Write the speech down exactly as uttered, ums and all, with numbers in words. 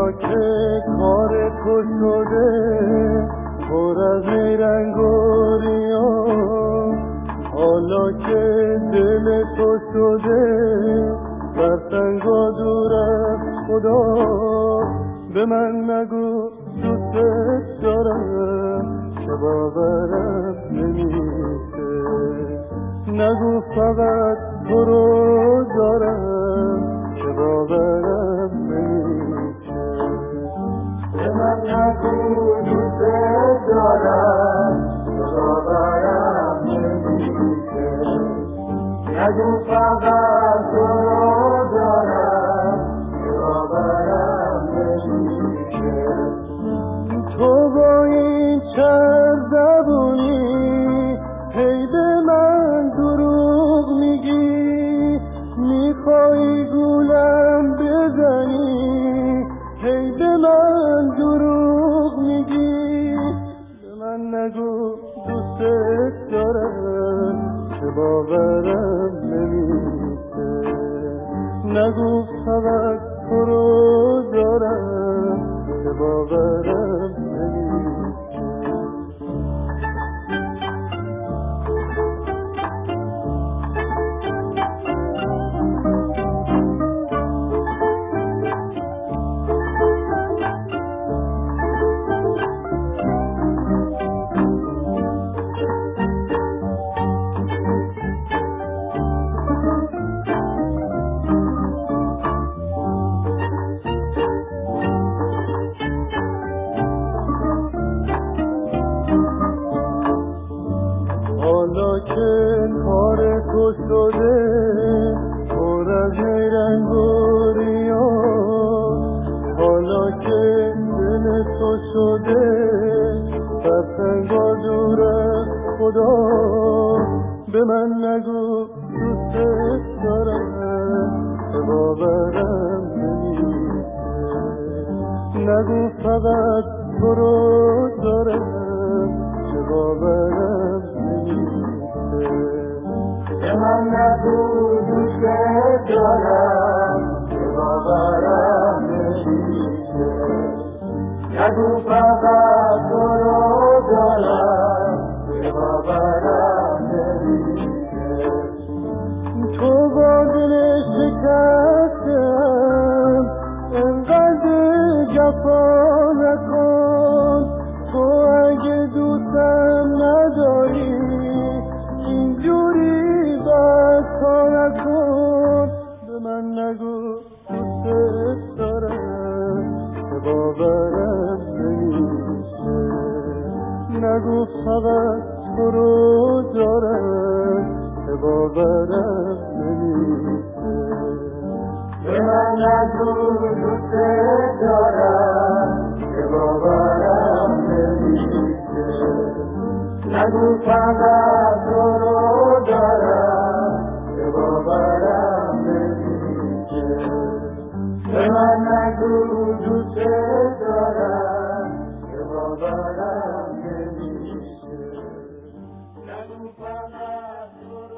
حالا که کار تو شده پر از نیرنگ و ریان، حالا که دل تو شده سرسنگ و دور از خدا، به من نگو دوست دارم که باورم نمیشه، نگو فقط تو رو دارم که باورم نمیشه، به من نگو دوست دارم که باورم نمیشه، نگو فقط تو رو دارم که باورم نمیشه. تو با این چند زبونی هی به من دروغ میگی، میخوای گولم بزنی، هی به من دروغ میگی، به من نگو دوست دارم که باورم نمیشه، نگو فقط تو رو دارم که باورم نمیشه. حالا که کار تو شده پر از نیرنگ و ریان، حالا که دل تو شده سرسنگ و دور از خدا، به من نگو دوست دارم که باورم نمیشه، نگو فقط تو رو دارم که باورم نمیشه، به من نگو دوست دارم که باورم نمیشه، نگو فقط تو رو دارم که باورم نمیشه. تو با دل شکستم انقدر جفا نکن، تو اگه دوستم نداری اینجوری بسا نکن، به من نگو دوست دارم که باورم نمیشه، نگو فقط تو رو دارم که باورم نمیشه، به من نگو دوست دارم که باورم نمیشه، نگو فقط تو رو دارم که باورم نمیشه، به من نگو دوست دارم که باورم نمیشه، نگو فقط تو